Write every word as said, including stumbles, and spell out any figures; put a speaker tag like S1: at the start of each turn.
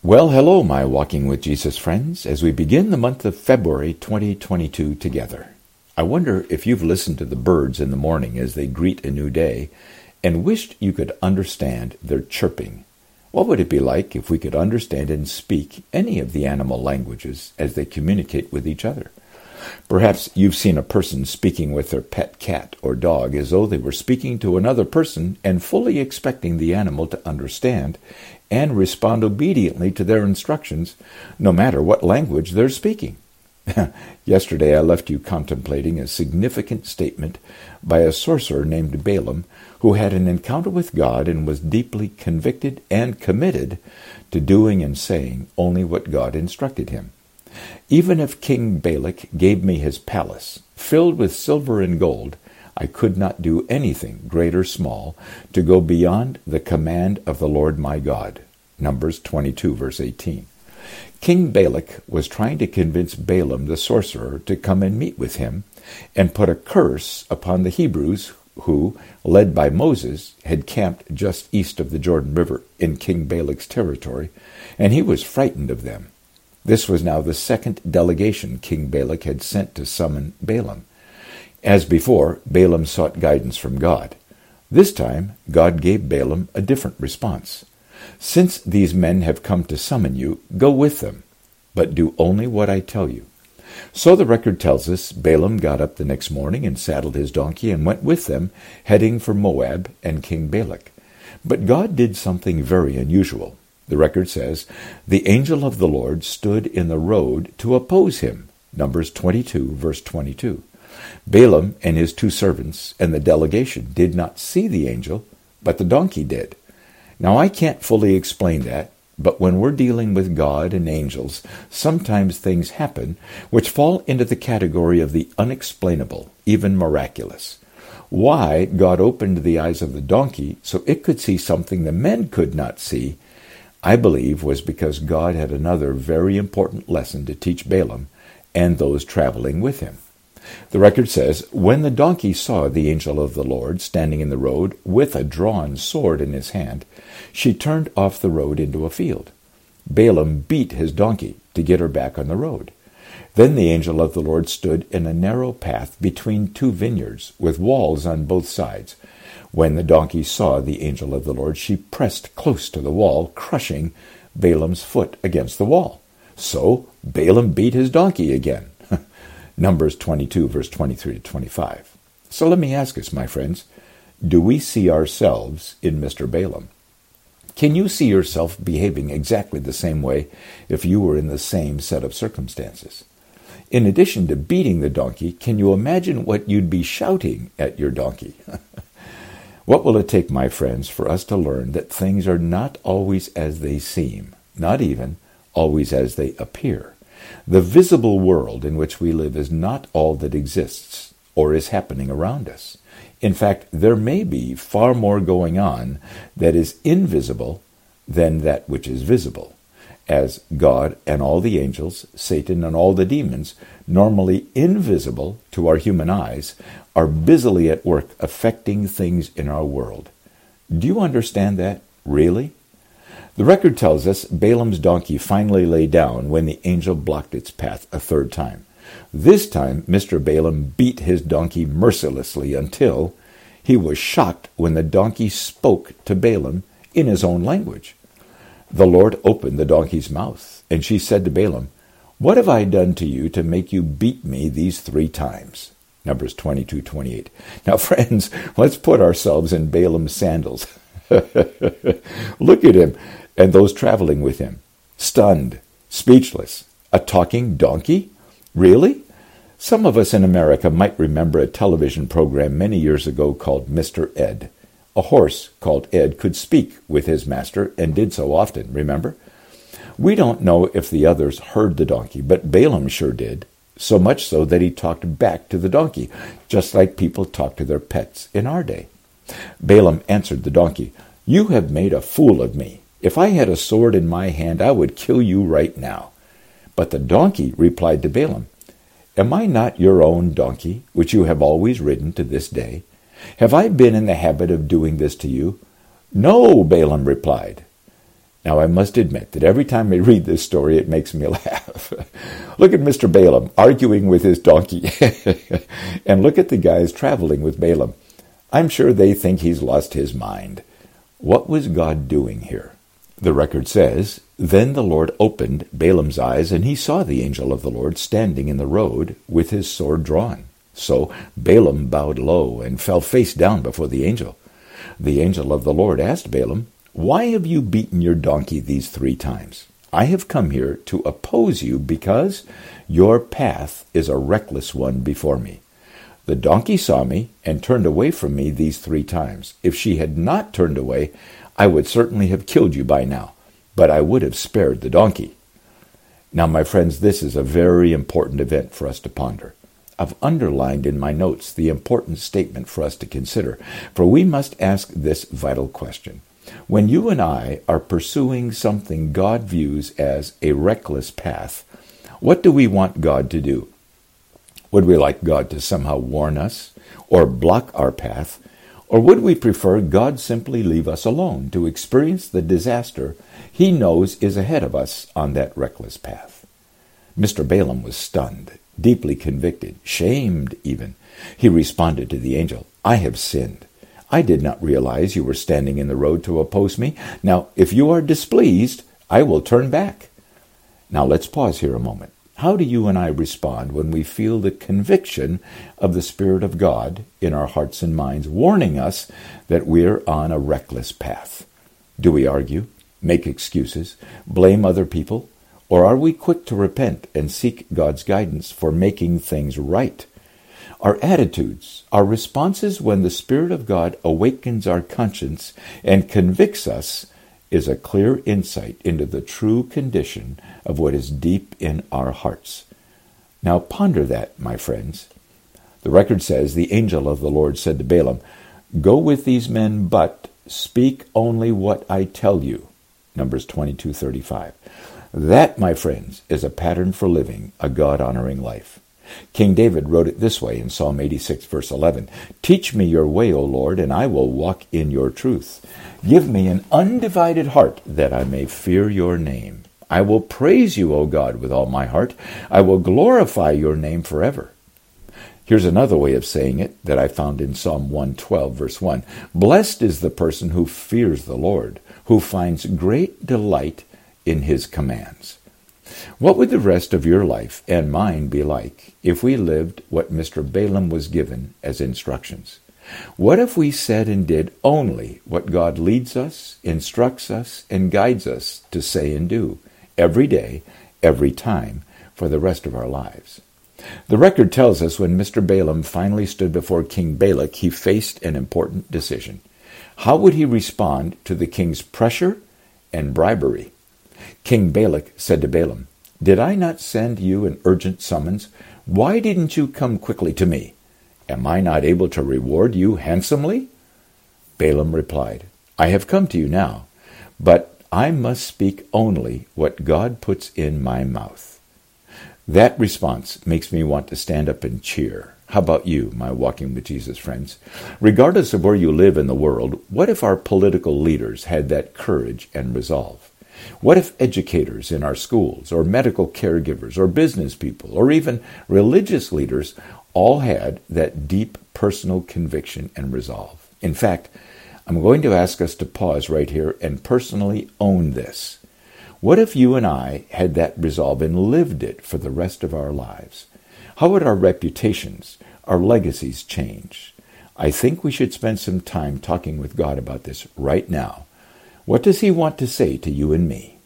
S1: Well, hello, my Walking with Jesus friends, as we begin the month of February twenty twenty-two together. I wonder if you've listened to the birds in the morning as they greet a new day and wished you could understand their chirping. What would it be like if we could understand and speak any of the animal languages as they communicate with each other? Perhaps you've seen a person speaking with their pet cat or dog as though they were speaking to another person and fully expecting the animal to understand and respond obediently to their instructions, no matter what language they're speaking. Yesterday I left you contemplating a significant statement by a sorcerer named Balaam, who had an encounter with God and was deeply convicted and committed to doing and saying only what God instructed him. Even if King Balak gave me his palace, filled with silver and gold, I could not do anything, great or small, to go beyond the command of the Lord my God. Numbers twenty-two, verse eighteen. King Balak was trying to convince Balaam the sorcerer to come and meet with him and put a curse upon the Hebrews who, led by Moses, had camped just east of the Jordan River in King Balak's territory, and he was frightened of them. This was now the second delegation King Balak had sent to summon Balaam. As before, Balaam sought guidance from God. This time, God gave Balaam a different response. Since these men have come to summon you, go with them, but do only what I tell you. So the record tells us Balaam got up the next morning and saddled his donkey and went with them, heading for Moab and King Balak. But God did something very unusual. The record says, the angel of the Lord stood in the road to oppose him. Numbers twenty-two, verse twenty-two. Balaam and his two servants and the delegation did not see the angel, but the donkey did. Now, I can't fully explain that, but when we're dealing with God and angels, sometimes things happen which fall into the category of the unexplainable, even miraculous. Why God opened the eyes of the donkey so it could see something the men could not see, I believe was because God had another very important lesson to teach Balaam and those traveling with him. The record says, when the donkey saw the angel of the Lord standing in the road with a drawn sword in his hand, she turned off the road into a field. Balaam beat his donkey to get her back on the road. Then the angel of the Lord stood in a narrow path between two vineyards with walls on both sides. When the donkey saw the angel of the Lord, she pressed close to the wall, crushing Balaam's foot against the wall. So Balaam beat his donkey again. Numbers twenty-two, verse twenty-three to twenty-five. So let me ask us, my friends, do we see ourselves in Mister Balaam? Can you see yourself behaving exactly the same way if you were in the same set of circumstances? In addition to beating the donkey, can you imagine what you'd be shouting at your donkey? What will it take, my friends, for us to learn that things are not always as they seem, not even always as they appear? The visible world in which we live is not all that exists or is happening around us. In fact, there may be far more going on that is invisible than that which is visible, as God and all the angels, Satan and all the demons, normally invisible to our human eyes, are busily at work affecting things in our world. Do you understand that, really? The record tells us Balaam's donkey finally lay down when the angel blocked its path a third time. This time, Mister Balaam beat his donkey mercilessly until he was shocked when the donkey spoke to Balaam in his own language. The Lord opened the donkey's mouth, and she said to Balaam, "What have I done to you to make you beat me these three times?" Numbers twenty-two twenty-eight. Now, friends, let's put ourselves in Balaam's sandals. Look at him and those traveling with him. Stunned, speechless. A talking donkey? Really? Some of us in America might remember a television program many years ago called Mister Ed. A horse called Ed could speak with his master and did so often, remember? We don't know if the others heard the donkey, but Balaam sure did, so much so that he talked back to the donkey, just like people talk to their pets in our day. Balaam answered the donkey, "You have made a fool of me. If I had a sword in my hand, I would kill you right now." But the donkey replied to Balaam, "Am I not your own donkey, which you have always ridden to this day? Have I been in the habit of doing this to you?" "No," Balaam replied. Now, I must admit that every time I read this story, it makes me laugh. Look at Mister Balaam arguing with his donkey. And look at the guys traveling with Balaam. I'm sure they think he's lost his mind. What was God doing here? The record says, "Then the Lord opened Balaam's eyes, and he saw the angel of the Lord standing in the road with his sword drawn. So Balaam bowed low and fell face down before the angel. The angel of the Lord asked Balaam, 'Why have you beaten your donkey these three times? I have come here to oppose you because your path is a reckless one before me. The donkey saw me and turned away from me these three times. If she had not turned away, I would certainly have killed you by now, but I would have spared the donkey.'" Now, my friends, this is a very important event for us to ponder. I've underlined in my notes the important statement for us to consider, for we must ask this vital question. When you and I are pursuing something God views as a reckless path, what do we want God to do? Would we like God to somehow warn us or block our path? Or would we prefer God simply leave us alone to experience the disaster he knows is ahead of us on that reckless path? Mister Balaam was stunned, deeply convicted, shamed even. He responded to the angel, "I have sinned. I did not realize you were standing in the road to oppose me. Now, if you are displeased, I will turn back." Now, let's pause here a moment. How do you and I respond when we feel the conviction of the Spirit of God in our hearts and minds, warning us that we're on a reckless path? Do we argue, make excuses, blame other people, or are we quick to repent and seek God's guidance for making things right? Our attitudes, our responses when the Spirit of God awakens our conscience and convicts us is a clear insight into the true condition of what is deep in our hearts. Now ponder that, my friends. The record says, "The angel of the Lord said to Balaam, 'Go with these men, but speak only what I tell you.'" Numbers twenty-two thirty-five. That, my friends, is a pattern for living a God-honoring life. King David wrote it this way in Psalm eighty-six, verse eleven, "Teach me your way, O Lord, and I will walk in your truth. Give me an undivided heart, that I may fear your name. I will praise you, O God, with all my heart. I will glorify your name forever." Here's another way of saying it that I found in Psalm one twelve, verse one. "Blessed is the person who fears the Lord, who finds great delight in his commands." What would the rest of your life and mine be like if we lived what Mister Balaam was given as instructions? What if we said and did only what God leads us, instructs us, and guides us to say and do every day, every time, for the rest of our lives? The record tells us when Mister Balaam finally stood before King Balak, he faced an important decision. How would he respond to the king's pressure and bribery? King Balak said to Balaam, "Did I not send you an urgent summons? Why didn't you come quickly to me? Am I not able to reward you handsomely?" Balaam replied, "I have come to you now, but I must speak only what God puts in my mouth." That response makes me want to stand up and cheer. How about you, my Walking with Jesus friends? Regardless of where you live in the world, what if our political leaders had that courage and resolve? What if educators in our schools, or medical caregivers, or business people, or even religious leaders all had that deep personal conviction and resolve? In fact, I'm going to ask us to pause right here and personally own this. What if you and I had that resolve and lived it for the rest of our lives? How would our reputations, our legacies change? I think we should spend some time talking with God about this right now. What does he want to say to you and me?